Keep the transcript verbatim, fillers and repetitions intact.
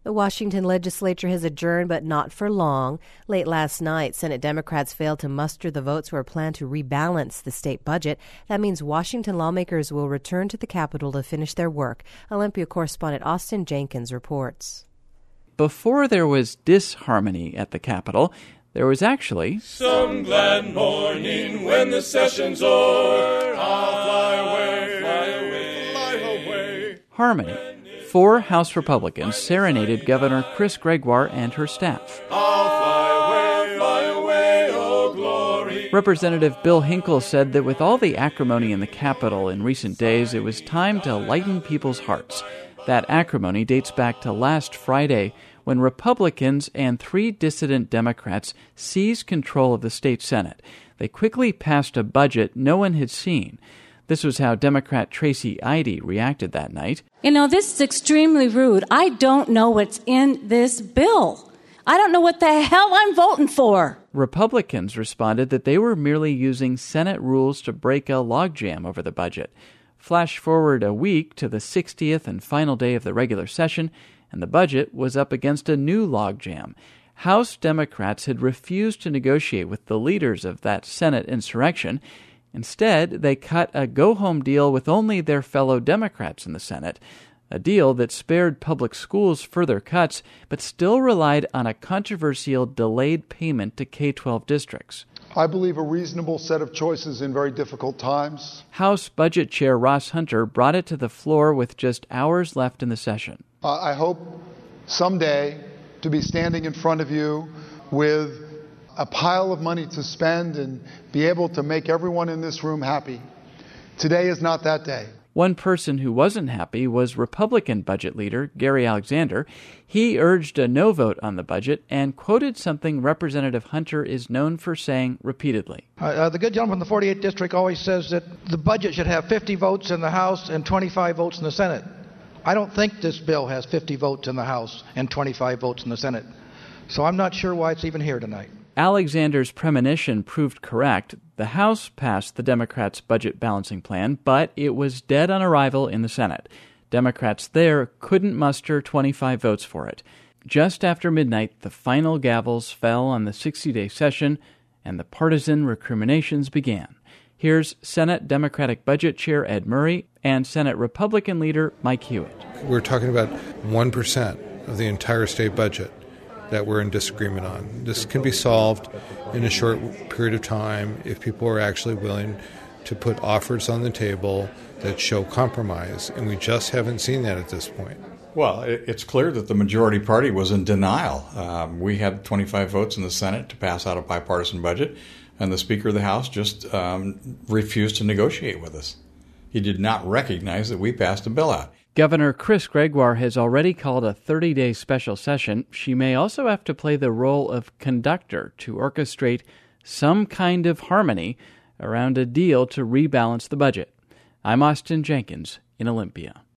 The Washington legislature has adjourned, but not for long. Late last night, Senate Democrats failed to muster the votes for a plan to rebalance the state budget. That means Washington lawmakers will return to the Capitol to finish their work. Olympia correspondent Austin Jenkins reports. Before there was disharmony at the Capitol, there was actually some glad morning when the session's o'er. I'll fly away, fly away, fly away. Harmony. Four House Republicans serenaded Governor Chris Gregoire and her staff. I'll fly away, fly away, oh glory. Representative Bill Hinkle said that with all the acrimony in the Capitol in recent days, it was time to lighten people's hearts. That acrimony dates back to last Friday, when Republicans and three dissident Democrats seized control of the state Senate. They quickly passed a budget no one had seen. This was how Democrat Tracy Eide reacted that night. You know, this is extremely rude. I don't know what's in this bill. I don't know what the hell I'm voting for. Republicans responded that they were merely using Senate rules to break a logjam over the budget. Flash forward a week to the sixtieth and final day of the regular session, and the budget was up against a new logjam. House Democrats had refused to negotiate with the leaders of that Senate insurrection. Instead, they cut a go-home deal with only their fellow Democrats in the Senate, a deal that spared public schools further cuts, but still relied on a controversial delayed payment to K twelve districts. I believe a reasonable set of choices in very difficult times. House Budget Chair Ross Hunter brought it to the floor with just hours left in the session. Uh, I hope someday to be standing in front of you with a pile of money to spend and be able to make everyone in this room happy. Today is not that day. One person who wasn't happy was Republican budget leader Gary Alexander. He urged a no vote on the budget and quoted something Representative Hunter is known for saying repeatedly. Uh, uh, the good gentleman in the forty-eighth District always says that the budget should have fifty votes in the House and twenty-five votes in the Senate. I don't think this bill has fifty votes in the House and twenty-five votes in the Senate. So I'm not sure why it's even here tonight. Alexander's premonition proved correct. The House passed the Democrats' budget balancing plan, but it was dead on arrival in the Senate. Democrats there couldn't muster twenty-five votes for it. Just after midnight, the final gavels fell on the sixty-day session, and the partisan recriminations began. Here's Senate Democratic Budget Chair Ed Murray and Senate Republican leader Mike Hewitt. We're talking about one percent of the entire state budget that we're in disagreement on. This can be solved in a short period of time if people are actually willing to put offers on the table that show compromise, and we just haven't seen that at this point. Well, it's clear that the majority party was in denial. Um, we had twenty-five votes in the Senate to pass out a bipartisan budget, and the Speaker of the House just um, refused to negotiate with us. He did not recognize that we passed a bill out. Governor Chris Gregoire has already called a thirty-day special session. She may also have to play the role of conductor to orchestrate some kind of harmony around a deal to rebalance the budget. I'm Austin Jenkins in Olympia.